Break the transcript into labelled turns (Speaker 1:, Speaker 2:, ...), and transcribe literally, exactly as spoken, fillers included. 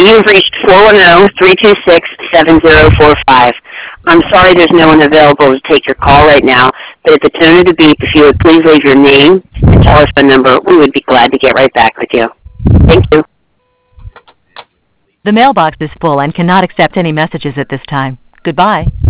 Speaker 1: you've reached four one zero, three two six, seven zero four five. I'm sorry there's no one available to take your call right now, but at the tone of the beep, if you would please leave your name and telephone number, we would be glad to get right back with you. Thank you.
Speaker 2: The mailbox is full and cannot accept any messages at this time. Goodbye.